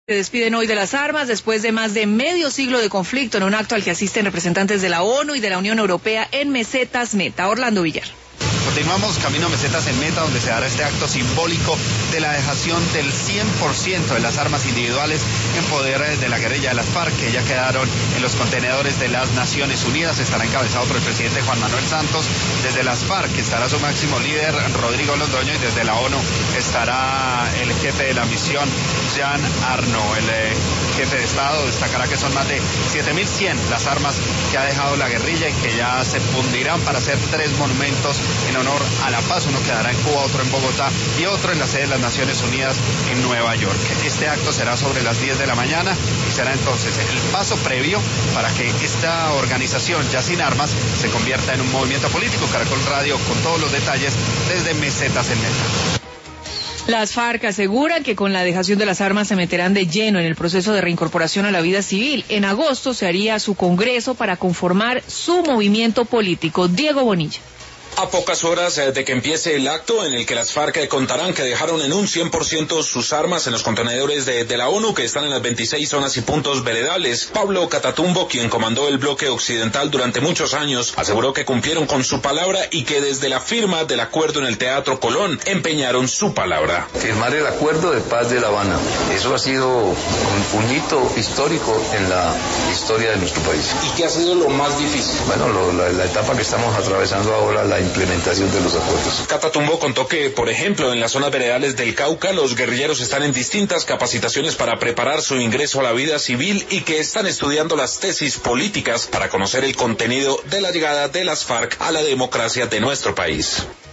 Se despiden hoy de las armas después de más de medio siglo de conflicto en un acto al que asisten representantes de la ONU y de la Unión Europea en Mesetas Meta. Orlando Villar. Continuamos camino a Mesetas en Meta, donde se dará este acto simbólico de la dejación del 100% de las armas individuales en poder de la guerrilla de las FARC, que ya quedaron en los contenedores de las Naciones Unidas. Estará encabezado por el presidente Juan Manuel Santos. Desde las FARC estará su máximo líder, Rodrigo Londoño, y desde la ONU estará el jefe de la misión, Jean Arnaud. El jefe de Estado destacará que son más de 7.100 las armas que ha dejado la guerrilla y que ya se fundirán para hacer 3 monumentos en honor a la paz. Uno quedará en Cuba, otro en Bogotá y otro en la sede de las Naciones Unidas en Nueva York. Este acto será sobre las 10 de la mañana y será entonces el paso previo para que esta organización ya sin armas se convierta en un movimiento político. Caracol Radio con todos los detalles desde Mesetas en Meta. Las FARC aseguran que con la dejación de las armas se meterán de lleno en el proceso de reincorporación a la vida civil. En agosto se haría su congreso para conformar su movimiento político. Diego Bonilla. A pocas horas de que empiece el acto en el que las FARC contarán que dejaron en un 100% sus armas en los contenedores de la ONU que están en las 26 zonas y puntos veredales, Pablo Catatumbo, quien comandó el bloque occidental durante muchos años, aseguró que cumplieron con su palabra y que desde la firma del acuerdo en el Teatro Colón empeñaron su palabra. Firmar el acuerdo de paz de La Habana, eso ha sido un hito histórico en la historia de nuestro país. ¿Y qué ha sido lo más difícil? Bueno, la etapa que estamos atravesando ahora, la implementación de los acuerdos. Catatumbo contó que, por ejemplo, en las zonas veredales del Cauca, los guerrilleros están en distintas capacitaciones para preparar su ingreso a la vida civil y que están estudiando las tesis políticas para conocer el contenido de la llegada de las FARC a la democracia de nuestro país.